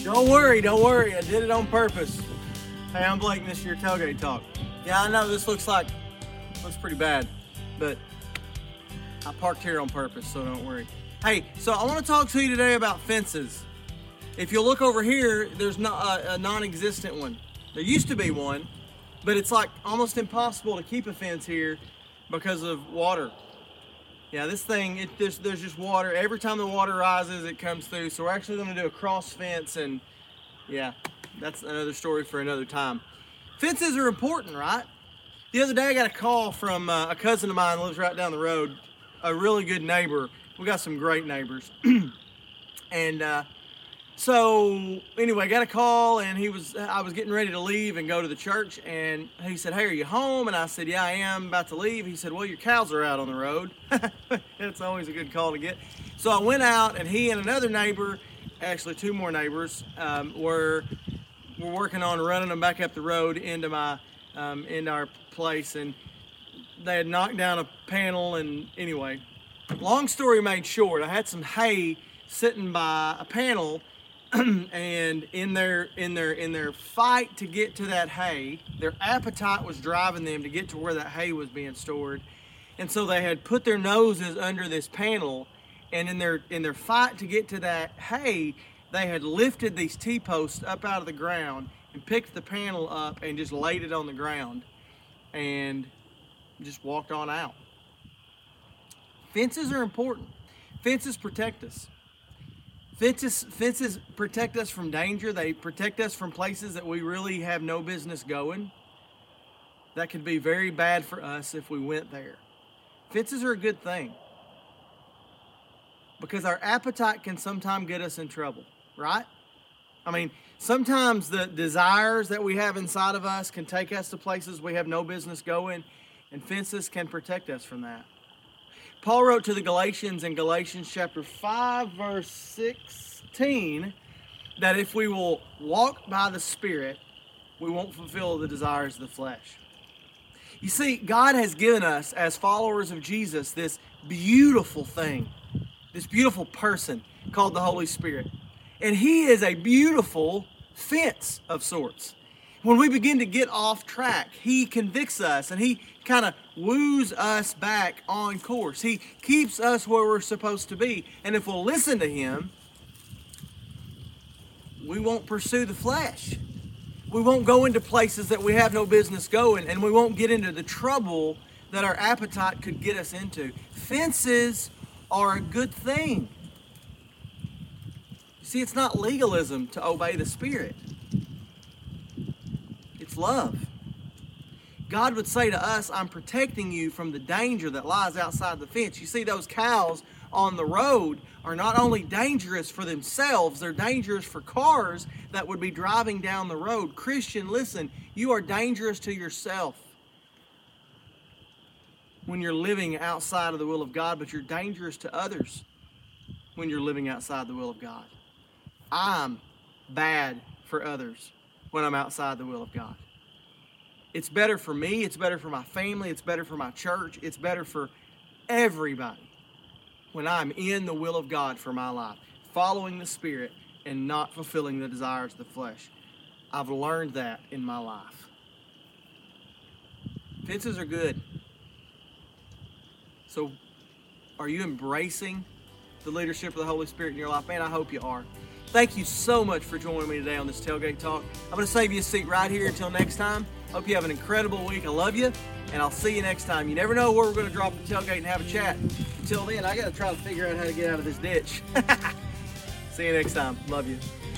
Don't worry. I did it on purpose. Hey, I'm Blake, and this is your Tailgate Talk. Yeah, I know this looks pretty bad, but I parked here on purpose, so don't worry. Hey, so I want to talk to you today about fences. If you look over here, there's not a non-existent one. There used to be one, but it's like almost impossible to keep a fence here because of water. Yeah, this thing, there's just water. Every time the water rises, it comes through. So we're actually going to do a cross fence, and yeah, that's another story for another time. Fences are important, right? The other day I got a call from a cousin of mine who lives right down the road, a really good neighbor. We got some great neighbors. And so anyway, got a call, and I was getting ready to leave and go to the church, and he said, "Hey, are you home?" And I said, "Yeah, I am about to leave." He said, "Well, your cows are out on the road." That's always a good call to get. So I went out, and he and another neighbor, actually two more neighbors, were working on running them back up the road into our place, and they had knocked down a panel. And anyway, long story made short, I had some hay sitting by a panel. And in their fight to get to that hay, their appetite was driving them to get to where that hay was being stored, and so they had put their noses under this panel, and in their fight to get to that hay, they had lifted these T-posts up out of the ground and picked the panel up and just laid it on the ground and just walked on out. Fences are important. Fences protect us. Fences protect us from danger. They protect us from places that we really have no business going. That could be very bad for us if we went there. Fences are a good thing because our appetite can sometimes get us in trouble, right? I mean, sometimes the desires that we have inside of us can take us to places we have no business going, and fences can protect us from that. Paul wrote to the Galatians in Galatians chapter 5, verse 16, that if we will walk by the Spirit, we won't fulfill the desires of the flesh. You see, God has given us, as followers of Jesus, this beautiful thing, this beautiful person called the Holy Spirit. And He is a beautiful fence of sorts. When we begin to get off track, He convicts us, and He kind of woos us back on course. He keeps us where we're supposed to be. And if we'll listen to Him, we won't pursue the flesh. We won't go into places that we have no business going, and we won't get into the trouble that our appetite could get us into. Fences are a good thing. You see, it's not legalism to obey the Spirit. It's love. God would say to us, "I'm protecting you from the danger that lies outside the fence." You see, those cows on the road are not only dangerous for themselves, they're dangerous for cars that would be driving down the road. Christian, listen, you are dangerous to yourself when you're living outside of the will of God, but you're dangerous to others when you're living outside the will of God. I'm bad for others when I'm outside the will of God. It's better for me, it's better for my family, it's better for my church, it's better for everybody when I'm in the will of God for my life, following the Spirit and not fulfilling the desires of the flesh. I've learned that in my life. Fences are good. So, are you embracing the leadership of the Holy Spirit in your life? Man, I hope you are. Thank you so much for joining me today on this Tailgate Talk. I'm going to save you a seat right here until next time. Hope you have an incredible week. I love you, and I'll see you next time. You never know where we're going to drop the tailgate and have a chat. Until then, I got to try to figure out how to get out of this ditch. See you next time. Love you.